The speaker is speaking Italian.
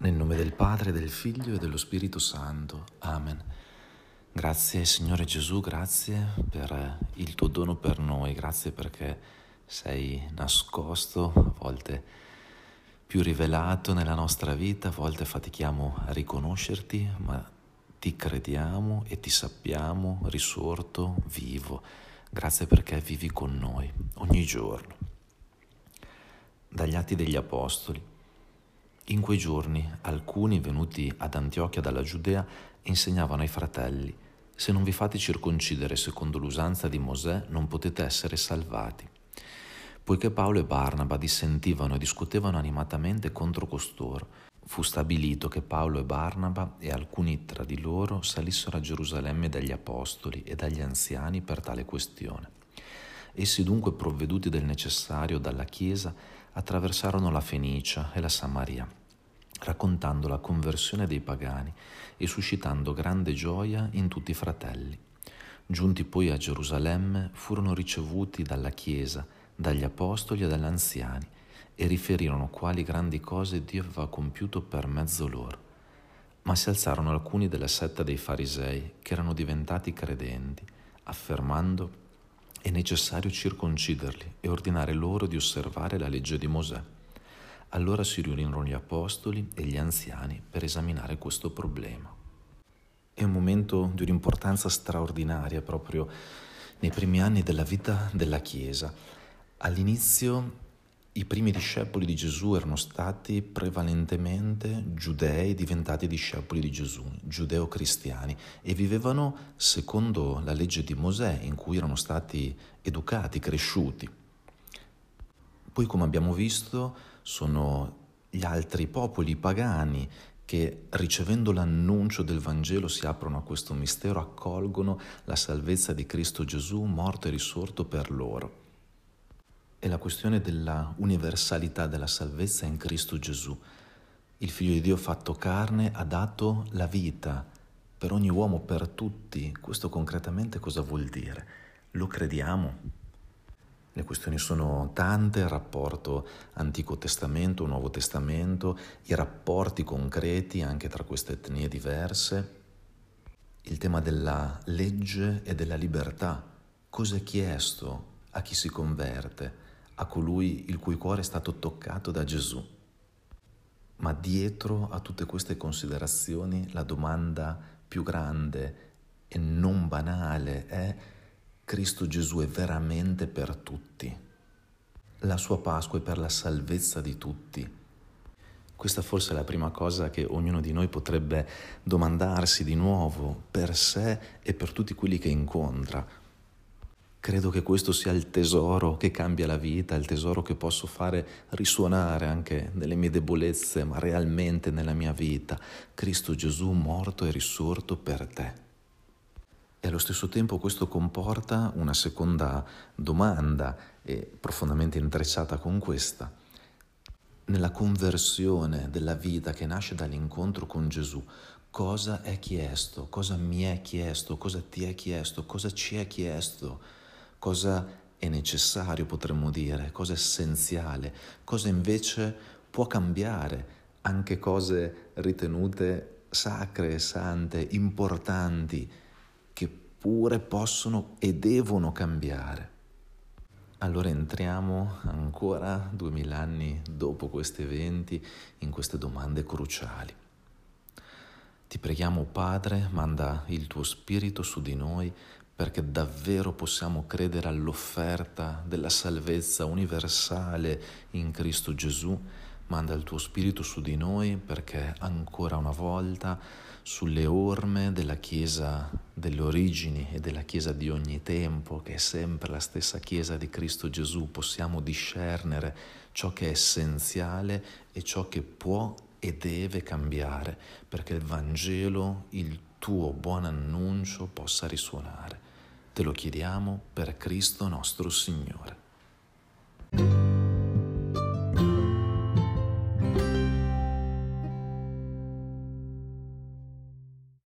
Nel nome del Padre, del Figlio e dello Spirito Santo. Amen. Grazie Signore Gesù, grazie per il tuo dono per noi, grazie perché sei nascosto, a volte più rivelato nella nostra vita, a volte fatichiamo a riconoscerti, ma ti crediamo e ti sappiamo risorto, vivo. Grazie perché vivi con noi ogni giorno. Dagli Atti degli Apostoli. In quei giorni alcuni venuti ad Antiochia dalla Giudea insegnavano ai fratelli: se non vi fate circoncidere secondo l'usanza di Mosè non potete essere salvati. Poiché Paolo e Barnaba dissentivano e discutevano animatamente contro costoro, fu stabilito che Paolo e Barnaba e alcuni tra di loro salissero a Gerusalemme dagli apostoli e dagli anziani per tale questione. Essi dunque, provveduti del necessario dalla Chiesa, attraversarono la Fenicia e la Samaria, raccontando la conversione dei pagani e suscitando grande gioia in tutti i fratelli. Giunti poi a Gerusalemme, furono ricevuti dalla Chiesa, dagli apostoli e dagli anziani, e riferirono quali grandi cose Dio aveva compiuto per mezzo loro. Ma si alzarono alcuni della setta dei farisei, che erano diventati credenti, affermando: è necessario circonciderli e ordinare loro di osservare la legge di Mosè. Allora si riunirono gli apostoli e gli anziani per esaminare questo problema. È un momento di un'importanza straordinaria proprio nei primi anni della vita della Chiesa. All'inizio i primi discepoli di Gesù erano stati prevalentemente giudei diventati discepoli di Gesù, giudeo-cristiani, e vivevano secondo la legge di Mosè in cui erano stati educati, cresciuti. Poi, come abbiamo visto, sono gli altri popoli pagani che, ricevendo l'annuncio del Vangelo, si aprono a questo mistero, accolgono la salvezza di Cristo Gesù, morto e risorto per loro. È la questione della universalità della salvezza in Cristo Gesù. Il Figlio di Dio fatto carne ha dato la vita per ogni uomo, per tutti. Questo concretamente cosa vuol dire? Lo crediamo? Le questioni sono tante: il rapporto Antico Testamento, Nuovo Testamento, i rapporti concreti anche tra queste etnie diverse, il tema della legge e della libertà. Cosa è chiesto a chi si converte, a colui il cui cuore è stato toccato da Gesù? Ma dietro a tutte queste considerazioni la domanda più grande e non banale è: Cristo Gesù è veramente per tutti? La sua Pasqua è per la salvezza di tutti? Questa forse è la prima cosa che ognuno di noi potrebbe domandarsi di nuovo per sé e per tutti quelli che incontra. Credo che questo sia il tesoro che cambia la vita, il tesoro che posso fare risuonare anche nelle mie debolezze, ma realmente nella mia vita. Cristo Gesù morto e risorto per te. E allo stesso tempo questo comporta una seconda domanda, profondamente intrecciata con questa. Nella conversione della vita che nasce dall'incontro con Gesù, cosa è chiesto? Cosa mi è chiesto? Cosa ti è chiesto? Cosa ci è chiesto? Cosa è necessario, potremmo dire? Cosa è essenziale? Cosa invece può cambiare? Anche cose ritenute sacre, sante, importanti, che pure possono e devono cambiare. Allora entriamo ancora 2000 anni dopo questi eventi in queste domande cruciali. Ti preghiamo, Padre, manda il tuo Spirito su di noi perché davvero possiamo credere all'offerta della salvezza universale in Cristo Gesù. Manda il tuo Spirito su di noi perché ancora una volta sulle orme della Chiesa delle origini e della Chiesa di ogni tempo, che è sempre la stessa Chiesa di Cristo Gesù, possiamo discernere ciò che è essenziale e ciò che può e deve cambiare, perché il Vangelo, il tuo buon annuncio, possa risuonare. Te lo chiediamo per Cristo nostro Signore.